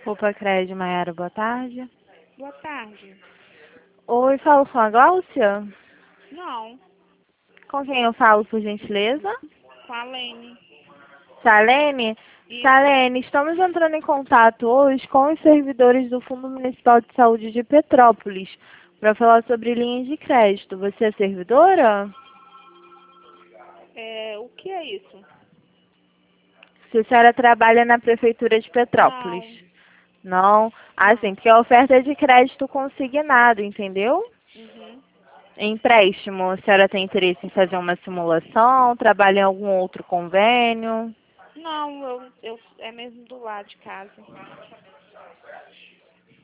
Copa Cred Maiara, boa tarde. Boa tarde. Oi, falo com a Gláucia? Não, Com quem eu falo, por gentileza? com a Lene. Salene? Isso. Salene, estamos entrando em contato hoje com os servidores do Fundo Municipal de Saúde de Petrópolis para falar sobre linhas de crédito. Você é servidora? O que é isso? Se a senhora trabalha na Prefeitura de Petrópolis. Não? Assim, porque a oferta é de crédito consignado, entendeu? Uhum. Empréstimo, a senhora tem interesse em fazer uma simulação? Trabalha em algum outro convênio? Não, é mesmo do lado de casa.